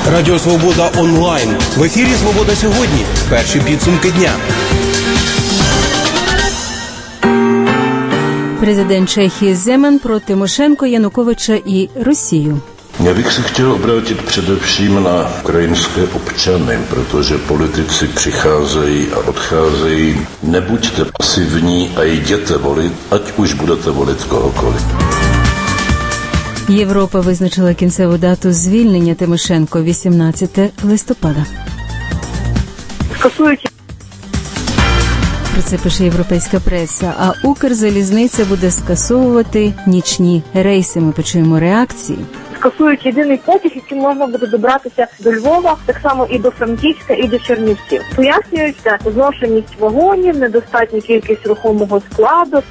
Радіо Свобода онлайн. В ефірі «Свобода сьогодні». Перші підсумки дня. Президент Чехії Земан про Тимошенко, Януковича і Росію. Já bych se chtěl obrátit především na ukrajinské občany, protože politici přicházejí a odcházejí. Nebuďte pasivní a jděte volit, ať už budete volit kohokoliv. Європа визначила кінцеву дату звільнення Тимошенко – 18 листопада. Про це пише європейська преса. А Укрзалізниця буде скасовувати нічні рейси. Ми почуємо реакції. Скасують єдиний потяг, яким можна буде добратися до Львова, так само і до Франківська, і до Чернівців. Пояснюється зношеність вагонів, недостатня кількість рухомого складу.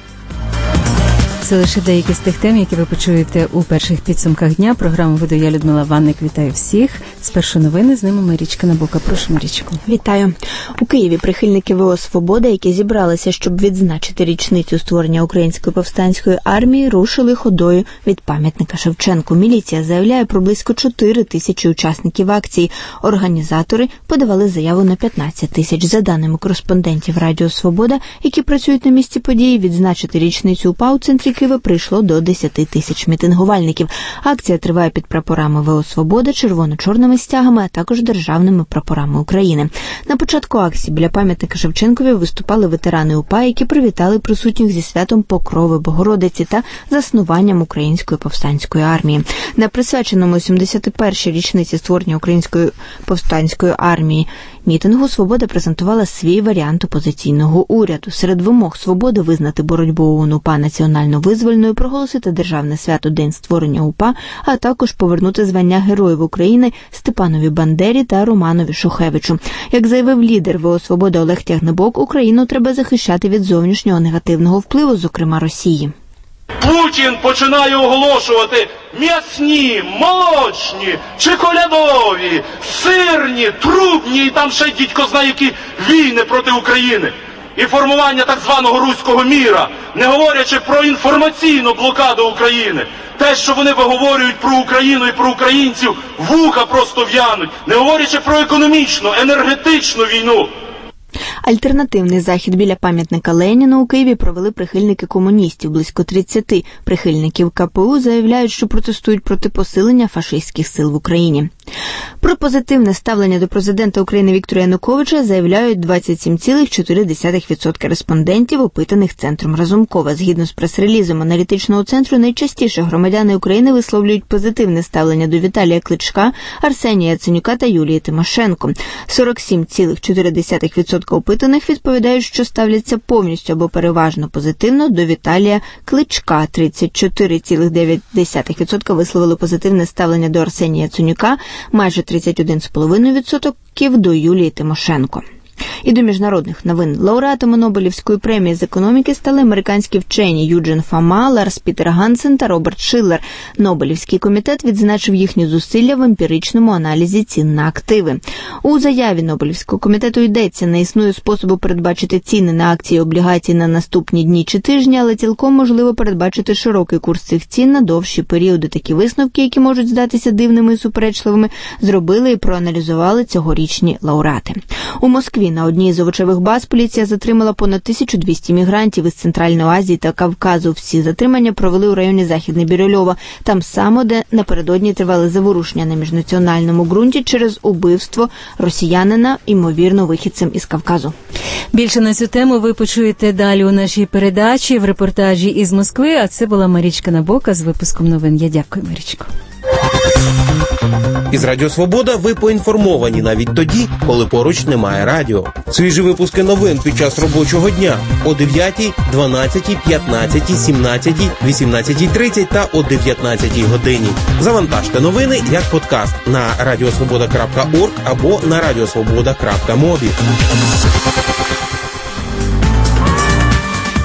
Це лише деякі з тих тем, які ви почуєте у перших підсумках дня. Програму веду я, Людмила Ванник. Вітаю всіх. Спершу новини, з ними Марічка Набока. Прошу, Марічку. Вітаю. У Києві прихильники ВО «Свобода», які зібралися, щоб відзначити річницю створення Української повстанської армії, рушили ходою від пам'ятника Шевченку. Міліція заявляє про близько 4 тисячі учасників акції. Організатори подавали заяву на 15 тисяч. За даними кореспондентів Радіо Свобода, які працюють на місці події, відзначити річницю УПА у центрі Києва прийшло до 10 тисяч мітингувальників. Акція триває під прапорами ВО «Свобода», червоно-чорними стягами, а також державними прапорами України. На початку акції біля пам'ятника Шевченкові виступали ветерани УПА, які привітали присутніх зі святом Покрови Богородиці та заснуванням Української повстанської армії. На присвяченому 71-й річниці створення Української повстанської армії мітингу «Свобода» презентувала свій варіант опозиційного уряду. Серед вимог «Свободи» визнати боротьбу ОУН-УПА національно-визвольною, проголосити державне свято День створення УПА, а також повернути звання Героїв України Степанові Бандері та Романові Шухевичу. Як заявив лідер ВО «Свобода» Олег Тягнебок, Україну треба захищати від зовнішнього негативного впливу, зокрема Росії. Путін починає оголошувати м'ясні, молочні, чоколядові, сирні, трубні і там ще дідько знає які війни проти України. І формування так званого руського міра, не говорячи про інформаційну блокаду України. Те, що вони виговорюють про Україну і про українців, вуха просто в'януть, не говорячи про економічну, енергетичну війну. Альтернативний захід біля пам'ятника Леніна у Києві провели прихильники комуністів. Близько 30 прихильників КПУ заявляють, що протестують проти посилення фашистських сил в Україні. Про позитивне ставлення до президента України Віктора Януковича заявляють 27,4% респондентів, опитаних Центром Разумкова. Згідно з прес-релізом аналітичного центру, найчастіше громадяни України висловлюють позитивне ставлення до Віталія Кличка, Арсенія Яценюка та Юлії Тимошенко. 47,4% опитаних відповідають, що ставляться повністю або переважно позитивно до Віталія Кличка. 34,9% висловили позитивне ставлення до Арсенія Яценюка, майже 31,5% до Юлії Тимошенко. І до міжнародних новин. Лауреатами Нобелівської премії з економіки стали американські вчені Юджин Фома, Ларс Пітер Гансен та Роберт Шиллер. Нобелівський комітет відзначив їхні зусилля в емпіричному аналізі цін на активи. У заяві Нобелівського комітету йдеться: не існує способу передбачити ціни на акції і облігації на наступні дні чи тижні, але цілком можливо передбачити широкий курс цих цін на довші періоди. Такі висновки, які можуть здатися дивними і суперечливими, зробили і проаналізували цьогорічні лауреати. У Москві на одній з овочевих баз поліція затримала понад 1200 мігрантів із Центральної Азії та Кавказу. Всі затримання провели у районі Західне Бірюльово, там само, де напередодні тривали заворушення на міжнаціональному ґрунті через убивство росіянина, ймовірно, вихідцем із Кавказу. Більше на цю тему ви почуєте далі у нашій передачі в репортажі із Москви, а це була Марічка Набока з випуском новин. Я дякую, Марічко. Із Радіо Свобода ви поінформовані навіть тоді, коли поруч немає радіо. Свіжі випуски новин під час робочого дня о 9, 12, 15, 17, 18:30 та о 19 годині. Завантажте новини як подкаст на radiosvoboda.org або на radiosvoboda.mobi.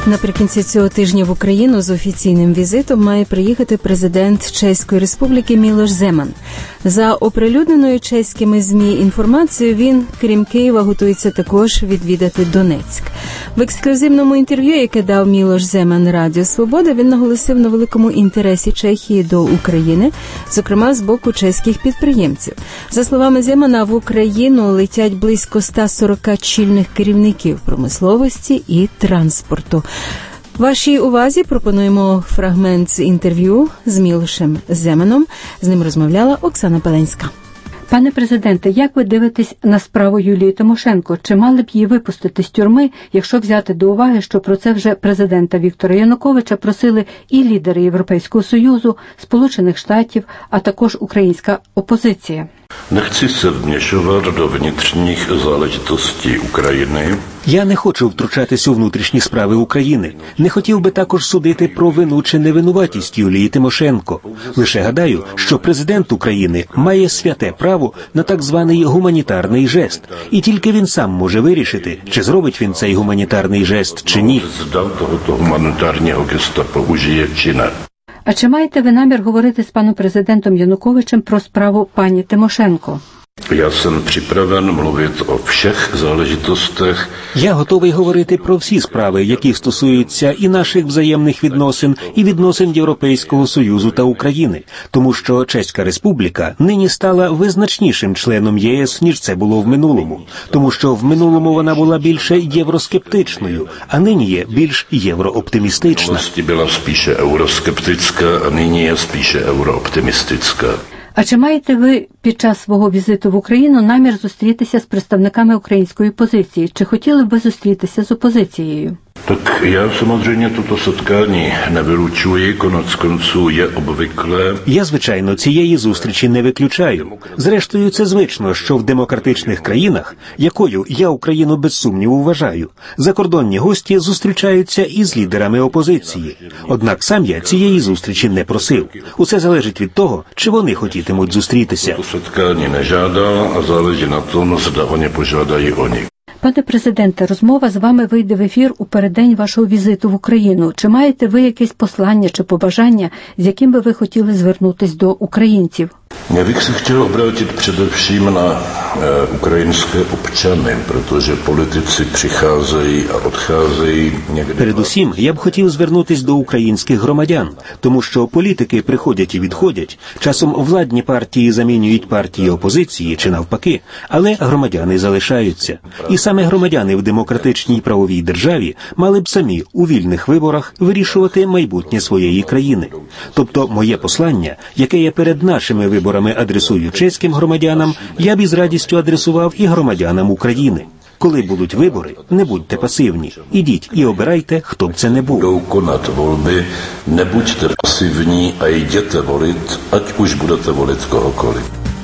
Наприкінці цього тижня в Україну з офіційним візитом має приїхати президент Чеської Республіки Мілош Земан. За оприлюдненою чеськими ЗМІ інформацією, він, крім Києва, готується також відвідати Донецьк. В ексклюзивному інтерв'ю, яке дав Мілош Земан Радіо Свобода, він наголосив на великому інтересі Чехії до України, зокрема з боку чеських підприємців. За словами Земана, в Україну летять близько 140 чільних керівників промисловості і транспорту. Вашій увазі пропонуємо фрагмент з інтерв'ю з Мілошем Земаном. З ним розмовляла Оксана Пеленська. Пане президенте, як ви дивитесь на справу Юлії Тимошенко? Чи мали б її випустити з тюрми, якщо взяти до уваги, що про це вже президента Віктора Януковича просили і лідери Європейського Союзу, Сполучених Штатів, а також українська опозиція? Nechci se vměšovat do vnitřních záležitostí Ukrajiny. Я не хочу втручатись у внутрішні справи України. Не хотів би також судити про вину чи невинуватість Юлії Тимошенко. Лише гадаю, що президент України має святе право на так званий гуманітарний жест. І тільки він сам може вирішити, чи зробить він цей гуманітарний жест, чи ні. Zda tohoto humanitárního gesta použije či ne. А чи маєте ви намір говорити з паном президентом Януковичем про справу пані Тимошенко? Já jsem připraven mluvit o všech záležitostech. Я готовий говорити про всі справи, які стосуються і наших взаємних відносин, і відносин Європейського Союзу та України, тому що Чеська Республіка нині стала визначнішим членом єС, ніж це було в минулому, тому що в минулому вона була більше євроскептичною, а нині є більш єврооптимістична. Власті була спíše euroskeptická, a nyní je spíše eurooptimistická. А чи маєте ви під час свого візиту в Україну намір зустрітися з представниками української опозиції? Чи хотіли б ви зустрітися з опозицією? Tak já samozřejmě toto setkání nevylučuji, konec konců je obvyklé. Я, звичайно, цієї зустрічі не виключаю. Зрештою, це звично, що в демократичних країнах, якою я Україну без сумніву вважаю, закордонні гості зустрічаються із лідерами опозиції. Однак сам я цієї зустрічі не просив. Усе залежить від того, чи вони хотітимуть зустрітися. To setkání nežádal a záleží na tom, zda oni požádají oni. Пане президенте, розмова з вами вийде в ефір у переддень вашого візиту в Україну. Чи маєте ви якесь послання чи побажання, з яким би ви хотіли звернутися до українців? Já bych se chtěl obrátit především na ukrajinské občany, protože politici přicházejí a odcházejí někdy. Передусім, я б хотів звернутися до українських громадян, тому що політики приходять і відходять, часом владні партії замінюють партії опозиції чи навпаки, але громадяни залишаються. І саме громадяни в демократичній правовій державі мали б самі у вільних виборах вирішувати майбутнє своєї країни. Тобто моє послання, яке я перед нашими виборами адресую чеським громадянам, я б із радістю адресував і громадянам України. Коли будуть вибори, не будьте пасивні. Ідіть і обирайте, хто б це не був. Budou konat volby, nebuďte pasivní a jděte volit, ať už budete volit kohokoliv.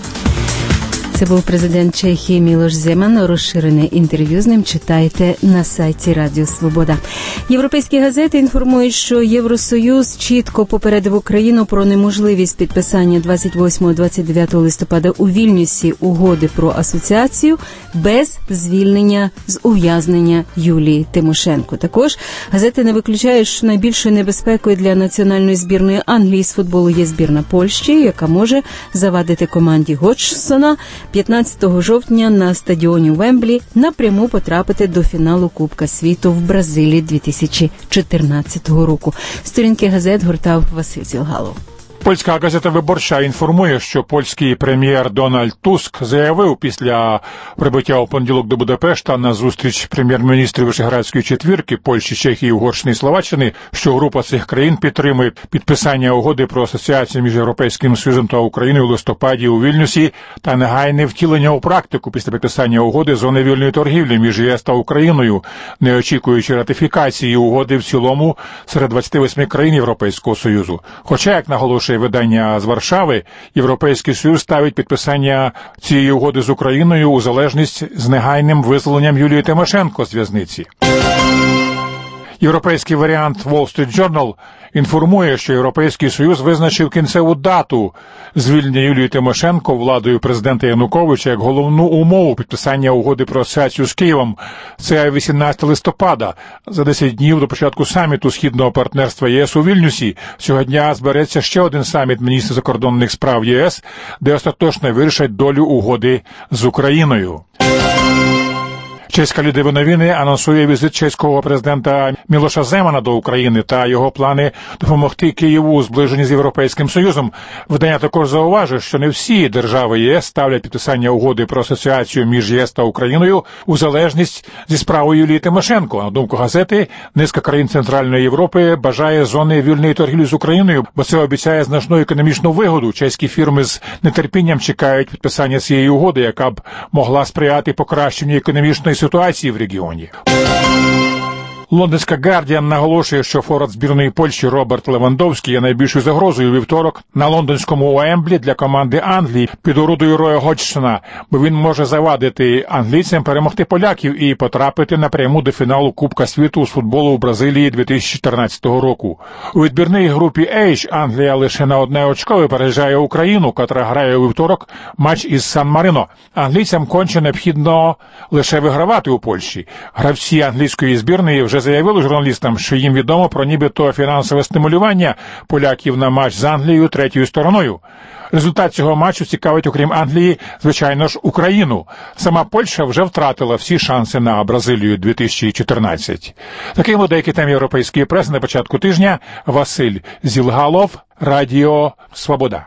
Це був президент Чехії Мілош Земан. Розширене інтерв'ю з ним читайте на сайті Радіо Свобода. Європейські газети інформують, що Євросоюз чітко попередив Україну про неможливість підписання 28-29 листопада у Вільнюсі угоди про асоціацію без звільнення з ув'язнення Юлії Тимошенко. Також газети не виключають, що найбільшою небезпекою для національної збірної Англії з футболу є збірна Польщі, яка може завадити команді Годжсона 15 жовтня на стадіоні Вемблі напряму потрапити до фіналу Кубка світу в Бразилії 2014 року. Сторінки газет гортав Василь Зілгалов. Польська газета «Виборча» інформує, що польський прем'єр Дональд Туск заявив після прибуття у понеділок до Будапешта на зустріч прем'єр-міністрів Вишеградської четвірки Польщі, Чехії, Угорщини і Словаччини, що група цих країн підтримує підписання угоди про асоціацію між Європейським Союзом та Україною у листопаді у Вільнюсі та негайне втілення у практику після підписання угоди зони вільної торгівлі між ЄС та Україною, не очікуючи ратифікації угоди в цілому серед 28 країн Європейського Союзу. Хоча, як наголошує видання з Варшави, Європейський Союз ставить підписання цієї угоди з Україною у залежність з негайним визволенням Юлії Тимошенко з в'язниці. Європейський варіант Wall Street Journal інформує, що Європейський Союз визначив кінцеву дату звільнення Юлії Тимошенко владою президента Януковича як головну умову підписання угоди про асоціацію з Києвом. Це 18 листопада. За 10 днів до початку саміту Східного партнерства ЄС у Вільнюсі цього дня збереться ще один саміт міністрів закордонних справ ЄС, де остаточно вирішать долю угоди з Україною. Чеська Лідові новини анонсує візит чеського президента Мілоша Земана до України та його плани допомогти Києву у зближенні з Європейським Союзом. Видання також зауважує, що не всі держави ЄС ставлять підписання угоди про асоціацію між ЄС та Україною у залежність зі справою Юлії Тимошенко. На думку газети, низка країн Центральної Європи бажає зони вільної торгівлі з Україною, бо це обіцяє значну економічну вигоду. Чеські фірми з нетерпінням чекають підписання цієї угоди, яка б могла сприяти покращенню економічної ситуації в регіоні. Лондонська Гардіан наголошує, що форвард збірної Польщі Роберт Левандовський є найбільшою загрозою у вівторок на лондонському Уемблі для команди Англії під орудою Роя Годжсона, бо він може завадити англійцям перемогти поляків і потрапити напряму до фіналу Кубка світу з футболу у Бразилії 2014 року. У відбірній групі H Англія лише на 1 очко випереджає Україну, котра грає у вівторок матч із Сан-Марино. Англійцям конче необхідно лише вигравати у Польщі. Гравці англійської збірної вже заявили журналістам, що їм відомо про нібито фінансове стимулювання поляків на матч з Англією третьою стороною. Результат цього матчу цікавить, окрім Англії, звичайно ж, Україну. Сама Польща вже втратила всі шанси на Бразилію 2014. Такими деякі теми європейської преси на початку тижня. Василь Зілгалов, Радіо Свобода.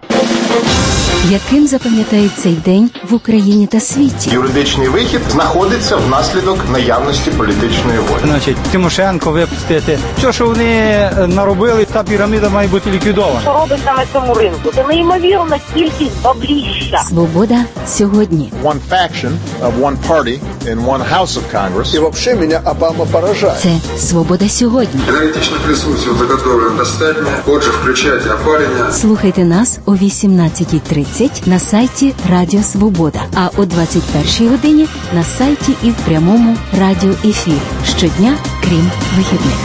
Яким запам'ятають цей день в Україні та світі? Юридичний вихід знаходиться внаслідок наявності політичної волі. Значить, Тимошенко випустити. Все, що вони наробили, та піраміда має бути ліквідована. Що робиться на цьому ринку? Це неймовірна кількість бабліща. Свобода сьогодні. One faction of one party in one house of Congress. І вообще мене Обама поражає. Це Свобода сьогодні. Аналітичне присутствие заготовлено достатньо. Отже, включайте опалення. Слухайте нас о 18:30 на сайті Радіо Свобода, а о 21:00 годині на сайті і в прямому радіоефірі. Щодня, крім вихідних.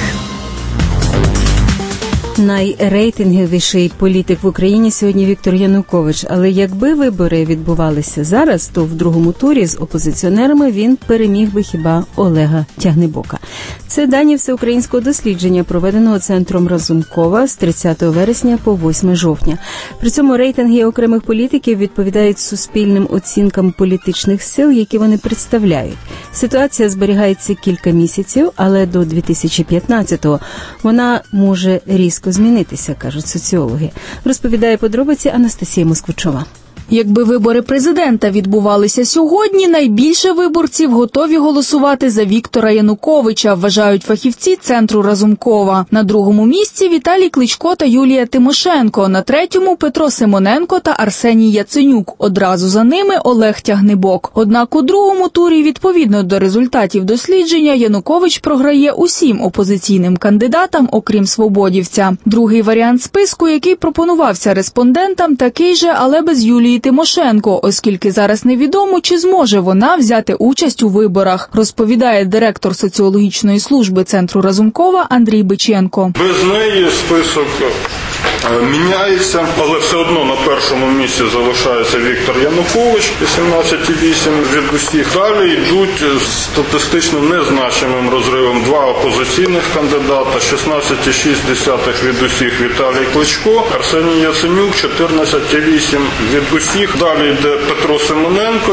Найрейтинговіший політик в Україні сьогодні Віктор Янукович. Але якби вибори відбувалися зараз, то в другому турі з опозиціонерами він переміг би хіба Олега Тягнибока. Це дані всеукраїнського дослідження, проведеного Центром Разумкова з 30 вересня по 8 жовтня. При цьому рейтинги окремих політиків відповідають суспільним оцінкам політичних сил, які вони представляють. Ситуація зберігається кілька місяців, але до 2015-го вона може різко змінитися, кажуть соціологи. Розповідає подробиці Анастасія Москвичова. Якби вибори президента відбувалися сьогодні, найбільше виборців готові голосувати за Віктора Януковича, вважають фахівці Центру Разумкова. На другому місці Віталій Кличко та Юлія Тимошенко, на третьому Петро Симоненко та Арсеній Яценюк. Одразу за ними Олег Тягнибок. Однак у другому турі, відповідно до результатів дослідження, Янукович програє усім опозиційним кандидатам, окрім свободівця. Другий варіант списку, який пропонувався респондентам, такий же, але без Юлії Тимошенко, оскільки зараз невідомо, чи зможе вона взяти участь у виборах, розповідає директор соціологічної служби Центру Разумкова Андрій Биченко. Без неї список міняється, але все одно на першому місці залишається Віктор Янукович, 18,8 від усіх. Далі йдуть статистично незначимим розривом два опозиційних кандидата, 16,6 від усіх Віталій Кличко, Арсеній Яценюк, 14,8 від усіх. Далі йде Петро Симоненко,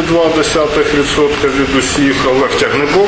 6,2% від усіх, Олег Тягнибок,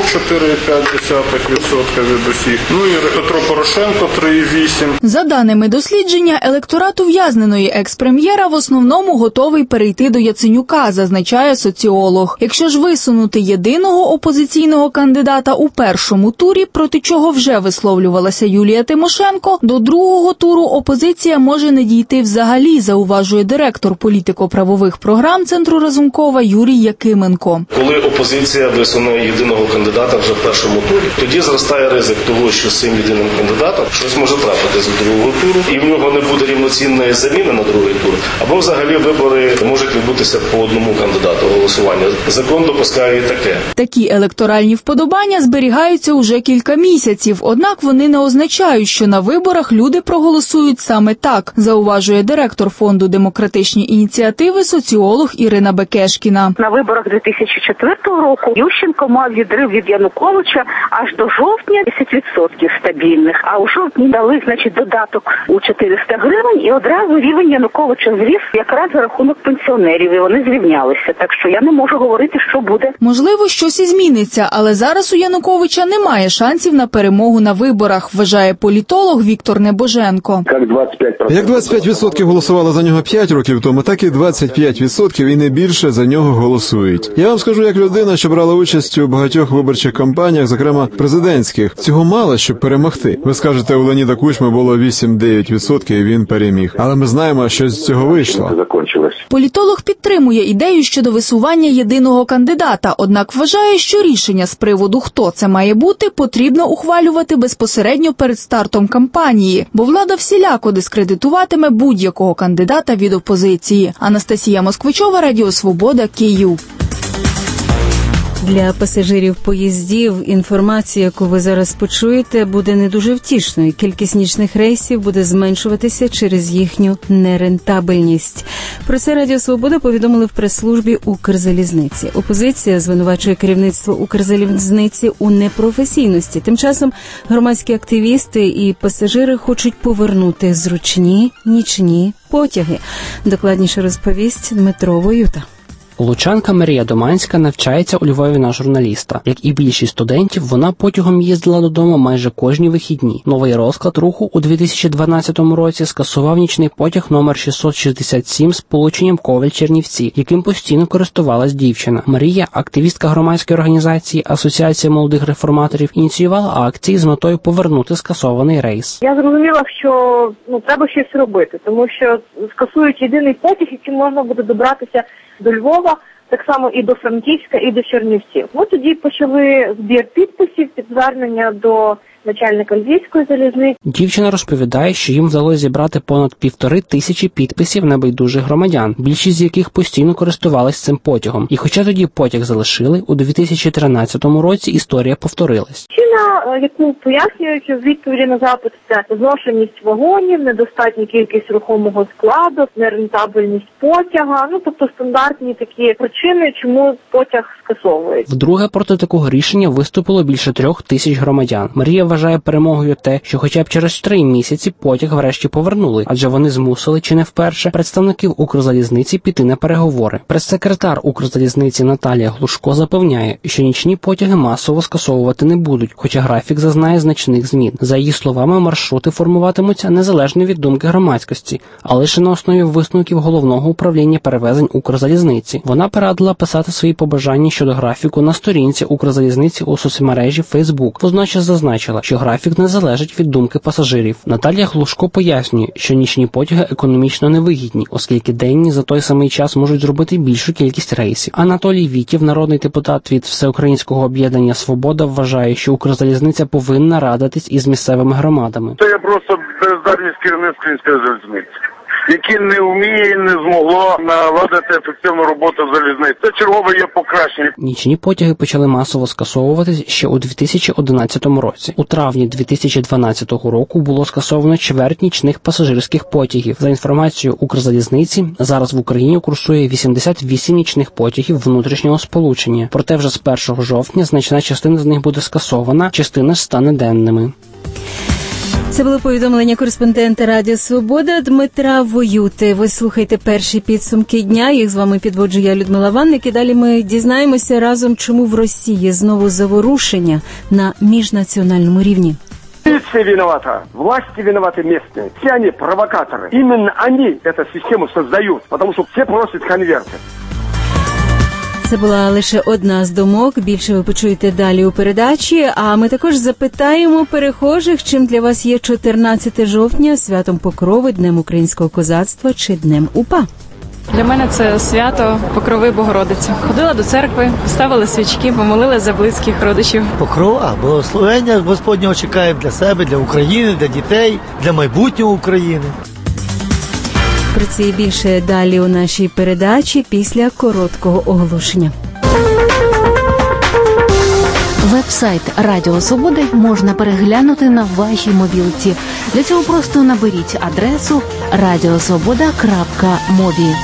4,5% від усіх, ну і Петро Порошенко, 3,8. За даними дослідження, електорат ув'язненої екс-прем'єра в основному готовий перейти до Яценюка, зазначає соціолог. Якщо ж висунути єдиного опозиційного кандидата у першому турі, проти чого вже висловлювалася Юлія Тимошенко, до другого туру опозиція може не дійти взагалі, зауважує директор політико-правових програм Центру Разумкова Юрій Якименко. Коли опозиція висуне єдиного кандидата вже в першому турі, тоді зростає ризик того, що з цим єдиним кандидатом щось може трапитись в другому туру, і в нього не буде рівноцінної заміни на другий тур, або взагалі вибори можуть відбутися по одному кандидату голосування. Закон допускає і таке. Такі електоральні вподобання зберігаються уже кілька місяців, однак вони не означають, що на виборах люди проголосують саме так, зауважує директор фонду «Демократичні ініціативи» соціолог Ірина Бекешкіна. На виборах 2004 року Ющенко мав відрив від Януковича аж до жовтня 10% стабільних, а у жовтні дали, додаток у 400 гривень і одразу рівень Януковича зріс якраз за рахунок пенсіонерів, і вони зрівнялися. Так що я не можу говорити, що буде. Можливо, щось і зміниться, але зараз у Януковича немає шансів на перемогу на виборах, вважає політолог Віктор Небоженко. Як 25% голосували за нього 5 років тому, так і 25% і не більше за нього голосують. Я вам скажу, як людина, що брала участь у багатьох виборчих кампаніях, зокрема президентських, цього мало, щоб перемогти. Ви скажете, у Леоніда Кучми було 8-9% і він переміг. Але ми знаємо, що з цього вийшло. Політолог підтримує ідею щодо висування єдиного кандидата, однак вважає, що рішення з приводу, хто це має бути, потрібно ухвалювати безпосередньо перед стартом кампанії, бо влада всіляко дискредитуватиме будь-якого кандидата від опозиції. Анастасія Москвичова, Радіо Свобода, Київ. Для пасажирів поїздів інформація, яку ви зараз почуєте, буде не дуже втішною. Кількість нічних рейсів буде зменшуватися через їхню нерентабельність. Про це Радіо Свобода повідомили в прес-службі Укрзалізниці. Опозиція звинувачує керівництво Укрзалізниці у непрофесійності. Тим часом громадські активісти і пасажири хочуть повернути зручні нічні потяги. Докладніше розповість Дмитро Воюта. Лучанка Марія Доманська навчається у Львові на журналіста. Як і більшість студентів, вона потягом їздила додому майже кожні вихідні. Новий розклад руху у 2012 році скасував нічний потяг номер 667 з полученням Ковель-Чернівці, яким постійно користувалась дівчина. Марія, активістка громадської організації Асоціація молодих реформаторів, ініціювала акції з метою повернути скасований рейс. Я зрозуміла, що треба щось робити, тому що скасують єдиний потяг, яким можна буде добратися до Львова, так само і до Франківська, і до Чернівців. Ми тоді почали збір підписів під звернення до начальника Львівської залізниці. Дівчина розповідає, що їм вдалося зібрати понад 1500 підписів небайдужих громадян, більшість з яких постійно користувалися цим потягом. І хоча тоді потяг залишили, у 2013 році історія повторилась. Причина, яку пояснюють в відповіді на запит, це зношеність вагонів, недостатня кількість рухомого складу, нерентабельність потяга, тобто стандартні такі причини, чому потяг скасовують. Вдруге проти такого рішення виступило більше 3000 громадян. Марія вважає перемогою те, що хоча б через 3 місяці потяг врешті повернули, адже вони змусили, чи не вперше, представників Укрзалізниці піти на переговори. Прес-секретар Укрзалізниці Наталія Глушко запевняє, що нічні потяги масово скасовувати не будуть, хоча графік зазнає значних змін. За її словами, маршрути формуватимуться незалежно від думки громадськості, а лише на основі висновків Головного управління перевезень Укрзалізниці. Вона порадила писати свої побажання щодо графіку на сторінці Укрзалізниці у соцмережі Facebook. Водночас зазначила, що графік не залежить від думки пасажирів. Наталія Глушко пояснює, що нічні потяги економічно невигідні, оскільки денні за той самий час можуть зробити більшу кількість рейсів. Анатолій Вітів, народний депутат від Всеукраїнського об'єднання «Свобода», вважає, що Укрзалізниця повинна радитись із місцевими громадами. Це просто бездарність керівництва Української залізниці, яке не вміє і не змогло наладити ефективну роботу залізниці. Це чергове є покращення. Нічні потяги почали масово скасовуватись ще у 2011 році. У травні 2012 року було скасовано чверть нічних пасажирських потягів. За інформацією Укрзалізниці, зараз в Україні курсує 88 нічних потягів внутрішнього сполучення. Проте вже з 1 жовтня значна частина з них буде скасована, частина ж стане денними. Це було повідомлення кореспондента Радіо Свобода Дмитра Воюти. Ви слухаєте перші підсумки дня. Їх з вами підводжу я, Людмила Ванник. І далі ми дізнаємося разом, чому в Росії знову заворушення на міжнаціональному рівні. Полиция виновата, власти виноваты местные. Все они провокаторы. Именно они эту систему создают, потому что все просят конверты. Це була лише одна з думок, більше ви почуєте далі у передачі, а ми також запитаємо перехожих, чим для вас є 14 жовтня, святом Покрови, Днем українського козацтва чи Днем УПА. Для мене це свято Покрови Богородиці. Ходила до церкви, ставила свічки, помолила за близьких родичів. Покрова, благословення Господнього чекаємо для себе, для України, для дітей, для майбутнього України. Про це і більше далі у нашій передачі після короткого оголошення. Веб-сайт Радіо Свобода можна переглянути на вашій мобілці. Для цього просто наберіть адресу radiosvoboda.mobi.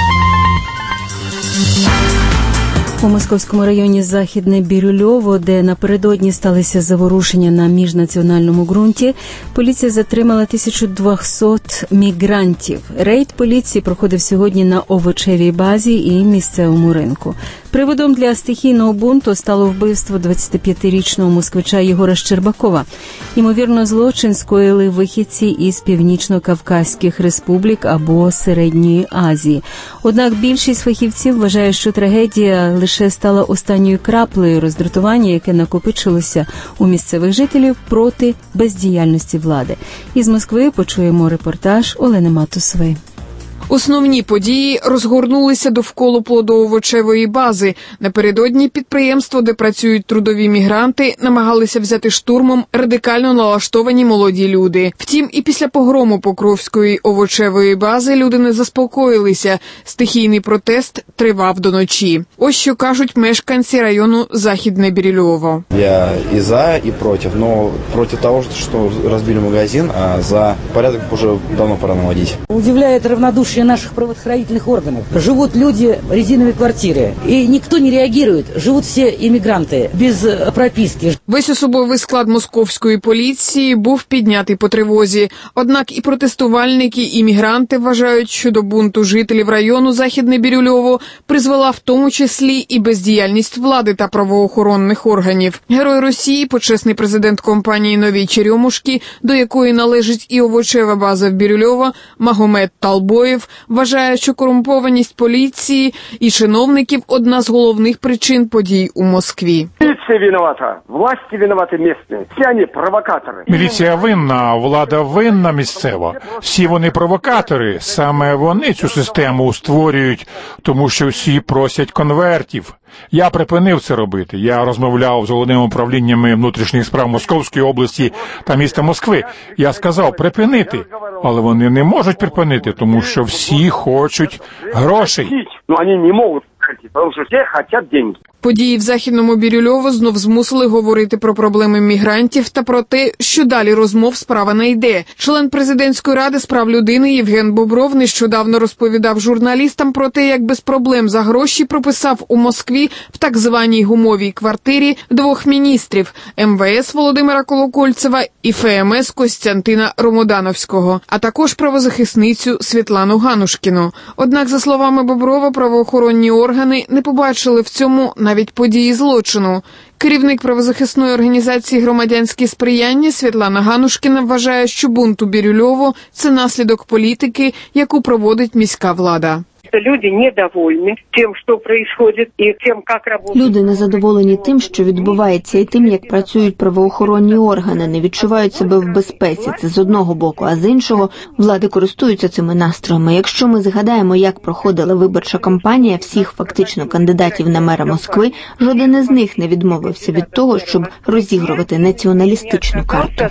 У Московському районі Західне Бірюльово, де напередодні сталися заворушення на міжнаціональному ґрунті, поліція затримала 1200 мігрантів. Рейд поліції проходив сьогодні на овочевій базі і місцевому ринку. Приводом для стихійного бунту стало вбивство 25-річного москвича Єгора Щербакова. Ймовірно, злочин скоїли вихідці із Північно-Кавказьких республік або Середньої Азії. Однак більшість фахівців вважає, що трагедія лише стала останньою краплею роздратування, яке накопичилося у місцевих жителів проти бездіяльності влади. Із Москви почуємо репортаж Олени Матусової. Основні події розгорнулися довкола плодово-овочевої бази. Напередодні підприємство, де працюють трудові мігранти, намагалися взяти штурмом радикально налаштовані молоді люди. Втім, і після погрому Покровської овочевої бази люди не заспокоїлися. Стихійний протест тривав до ночі. Ось що кажуть мешканці району Західне Бірюльово. Я и за, и против. Но против того, что разбили магазин, а за порядок уже давно пора наводить. Удивляет равнодушие наших правоохранительных органов. Живут люди в резиновой квартире, и никто не реагирует. Живут все иммигранты без прописки. Весь особовий склад московської поліції був піднятий по тривозі. Однак і протестувальники, і мігранти вважають, що до бунту жителів району Західне Бірюльово призвела в тому числі і бездіяльність влади та правоохоронних органів. Герой Росії, почесний президент компанії «Нові Черемушки», до якої належить і овочева база в Бірюльово, Магомед Талбоєв, вважає, що корумпованість поліції і чиновників – одна з головних причин подій у Москві. Полиция виновата, власти виноваты местные, все они провокаторы. Міліція винна, влада винна місцева. Всі вони провокатори. Саме вони цю систему створюють, тому що всі просять конвертів. Я припинив це робити. Я розмовляв з головними управліннями внутрішніх справ Московської області та міста Москви. Я сказав припинити, але вони не можуть припинити, тому що всі хочуть грошей. Но они не могут хотеть, потому что все хотят деньги. Події в Західному Бірюльово знов змусили говорити про проблеми мігрантів та про те, що далі розмов справа не йде. Член президентської ради з прав людини Євген Бобров нещодавно розповідав журналістам про те, як без проблем за гроші прописав у Москві в так званій гумовій квартирі двох міністрів – МВС Володимира Колокольцева і ФМС Костянтина Ромодановського, а також правозахисницю Світлану Ганушкіну. Однак, за словами Боброва, правоохоронні органи не побачили в цьому навіть події злочину. Керівник правозахисної організації «Громадянське сприяння» Світлана Ганушкіна вважає, що бунт у Бірюльово – це наслідок політики, яку проводить міська влада. Люди недовольні тим, що відбувається, і тим, як працюють. Люди незадоволені тим, що відбувається, і тим, як працюють правоохоронні органи, не відчувають себе в безпеці. Це з одного боку, а з іншого влади користуються цими настроями. Якщо ми згадаємо, як проходила виборча кампанія всіх фактично кандидатів на мера Москви, жоден із них не відмовився від того, щоб розігрувати націоналістичну карту.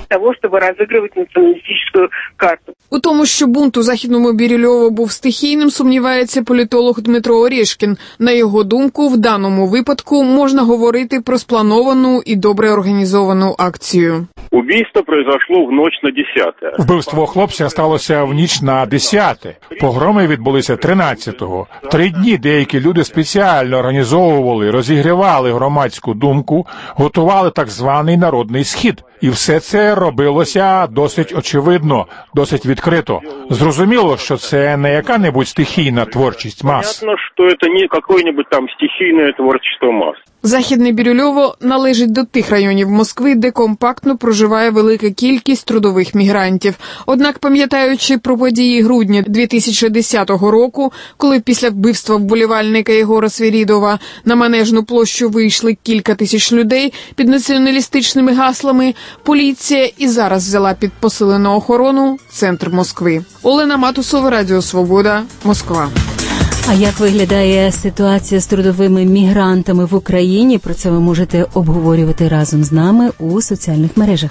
У тому, що бунт у Західному Бірюльово був стихійним, сумнівається політолог Дмитро Орєшкін. На його думку, в даному випадку можна говорити про сплановану і добре організовану акцію. Убийство произошло в ночь на 10-е. Вбивство хлопця сталося в ніч на 10-те. Погроми відбулися 13-го. 3 дні деякі люди спеціально організовували, розігрівали громадську думку, готували так званий народний схід. І все це робилося досить очевидно, досить відкрито. Зрозуміло, що це не яка-небудь стихійна творчість мас. Понятно, що це не якесь там стихійне творчество мас. Західне Бірюльово належить до тих районів Москви, де компактно проживає велика кількість трудових мігрантів. Однак, пам'ятаючи про події грудня 2010 року, коли після вбивства вболівальника Єгора Свірідова на Манежну площу вийшли кілька тисяч людей під націоналістичними гаслами, поліція і зараз взяла під посилену охорону центр Москви. Олена Матусова, Радіо Свобода, Москва. А як виглядає ситуація з трудовими мігрантами в Україні? Про це ви можете обговорювати разом з нами у соціальних мережах.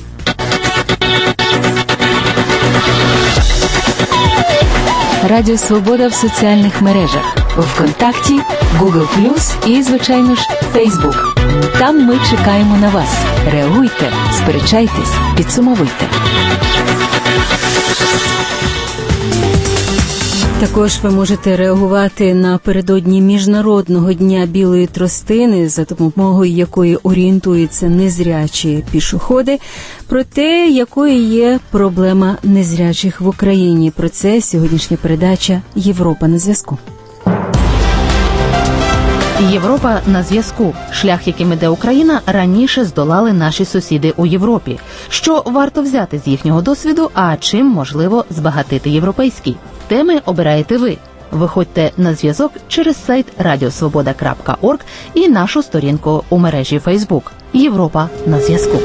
Радіо Свобода в соціальних мережах. ВКонтакті, Google+, і, звичайно ж, Facebook. Там ми чекаємо на вас. Реагуйте, сперечайтесь, підсумовуйте. Також ви можете реагувати напередодні Міжнародного дня білої тростини, за допомогою якої орієнтуються незрячі пішоходи, про те, якою є проблема незрячих в Україні. Про це сьогоднішня передача «Європа на зв'язку». Європа на зв'язку. Шлях, яким іде Україна, раніше здолали наші сусіди у Європі. Що варто взяти з їхнього досвіду, а чим можливо збагатити європейський? Теми обираєте ви. Виходьте на зв'язок через сайт radiosvoboda.org і нашу сторінку у мережі Facebook. Європа на зв'язку.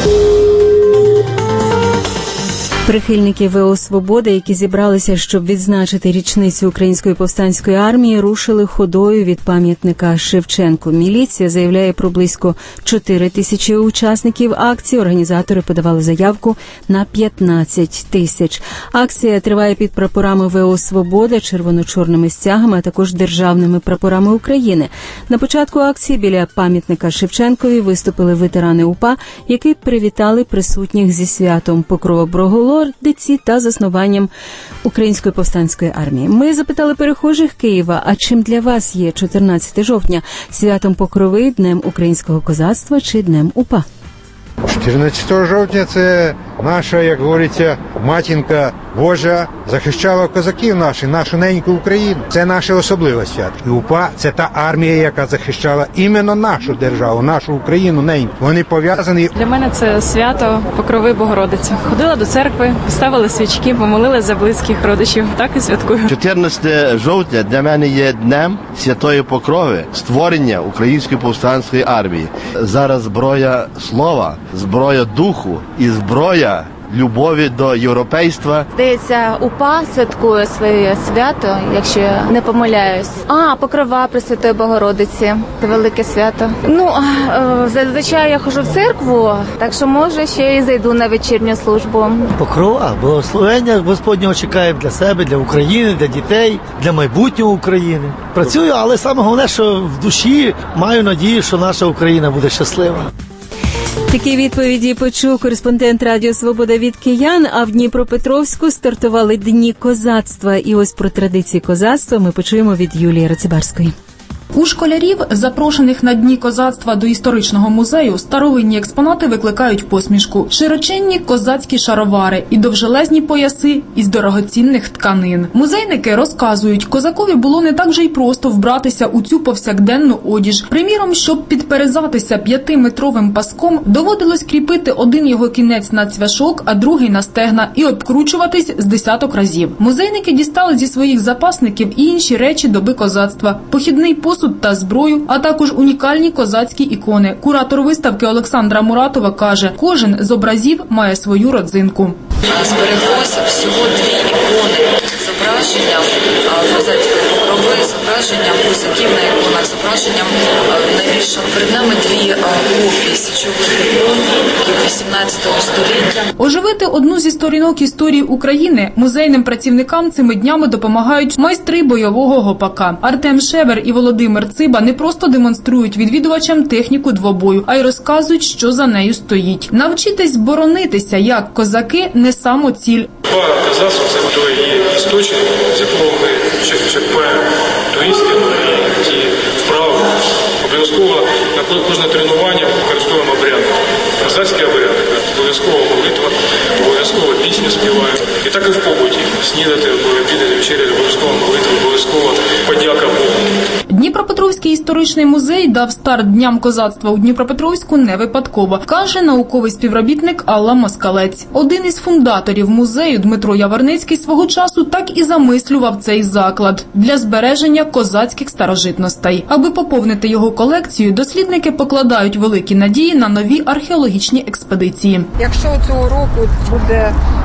Прихильники ВО «Свобода», які зібралися, щоб відзначити річницю Української повстанської армії, рушили ходою від пам'ятника Шевченку. Міліція заявляє про близько 4 тисячі учасників акції. Організатори подавали заявку на 15 тисяч. Акція триває під прапорами ВО «Свобода», червоно-чорними стягами, а також державними прапорами України. На початку акції біля пам'ятника Шевченкові виступили ветерани УПА, які привітали присутніх зі святом Покрова Богородиці та заснуванням Української повстанської армії. Ми запитали перехожих Києва, а чим для вас є 14 жовтня? Святом Покрови, Днем українського козацтва чи Днем УПА? 14 жовтня це наша, як говориться, матінка Божа захищала козаків наших, нашу неньку Україну. Це наше особливе свято. І УПА – це та армія, яка захищала іменно нашу державу, нашу Україну неньку. Вони пов'язані. Для мене це свято Покрови Богородиці. Ходила до церкви, ставила свічки, помолилась за близьких родичів. Так і святкую. 14 жовтня для мене є днем Святої Покрови, створення Української повстанської армії. Зараз зброя слова, зброя духу і зброя любові до європейства. Здається, УПА святкує своє свято, якщо я не помиляюсь. Покрова Пресвятої Богородиці. Це велике свято. Зазвичай я ходжу в церкву, так що, може, ще і зайду на вечірню службу. Покрова, благословення Господнього чекаємо для себе, для України, для дітей, для майбутнього України. Працюю, але саме головне, що в душі маю надію, що наша Україна буде щаслива. Такі відповіді почув кореспондент Радіо Свобода від киян, а в Дніпропетровську стартували Дні козацтва. І ось про традиції козацтва ми почуємо від Юлії Рацибарської. У школярів, запрошених на Дні козацтва до історичного музею, старовинні експонати викликають посмішку. Широченні козацькі шаровари і довжелезні пояси із дорогоцінних тканин. Музейники розказують, козакові було не так вже й просто вбратися у цю повсякденну одіж. Приміром, щоб підперезатися 5-метровим паском, доводилось кріпити один його кінець на цвяшок, а другий на стегна і обкручуватись з десяток разів. Музейники дістали зі своїх запасників і інші речі доби козацтва, похідний посуд та зброю, а також унікальні козацькі ікони. Куратор виставки Олександра Муратова каже, кожен з образів має свою родзинку. Збереглося всього 2 ікони з зображенням козацької покрови, зображенням козаків на іконах, зображенням навішано перед нами 2 копії січових ікон 18 століття. Оживити одну зі сторінок історії України музейним працівникам цими днями допомагають майстри бойового гопака. Артем Шевер і Володимир Циба не просто демонструють відвідувачам техніку двобою, а й розказують, що за нею стоїть. Навчитись боронитися, як козаки, не самоціль. Козацтво – це той істочник, з якого ми черпаємо ту істину і ті вправи. Обов'язково на кожне тренування використовуємо обряди. Козацькі обряди, обов'язково молитва, обов'язково пісню співаємо. І так і в побуті. Снідати, обідати, вечеряти, обов'язково молитва, обов'язково подяка Богу. Дніпропетровський історичний музей дав старт Дням козацтва у Дніпропетровську не випадково, каже науковий співробітник Алла Москалець. Один із фундаторів музею Дмитро Яворницький свого часу так і замислював цей заклад для збереження козацьких старожитностей. Аби поповнити його колекцію, дослідники покладають великі надії на нові археологічні експедиції. Якщо цього року буде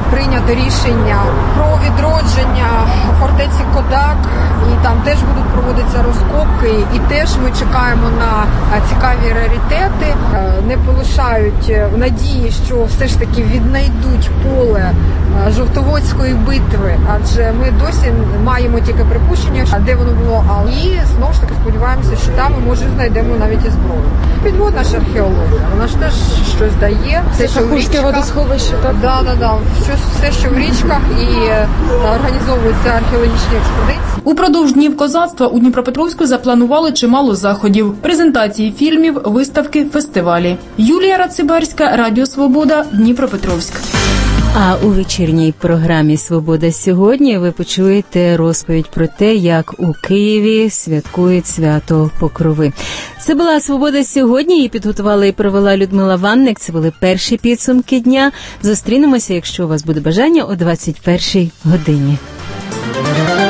прийнято рішення про відродження фортеці Кодак, і там теж будуть проводитися розкопки, і теж ми чекаємо на цікаві раритети, не полишають надії, що все ж таки віднайдуть поле Жовтоводської битви, адже ми досі маємо тільки припущення, де воно було, і знову ж таки сподіваємося, що там ми, може, знайдемо навіть і зброю. Підводна ж археологія, вона ж теж щось дає. Це Шахурське водосховище, так? Да. Все, що в річках, і організовуються археологічні експедиції. Упродовж Днів козацтва у Дніпропетровську запланували чимало заходів. Презентації фільмів, виставки, фестивалі. Юлія Рацибарська, Радіо Свобода, Дніпропетровськ. А у вечірній програмі «Свобода сьогодні» ви почуєте розповідь про те, як у Києві святкують свято Покрови. Це була «Свобода сьогодні», її підготувала і провела Людмила Ванник. Це були перші підсумки дня. Зустрінемося, якщо у вас буде бажання, о 21-й годині.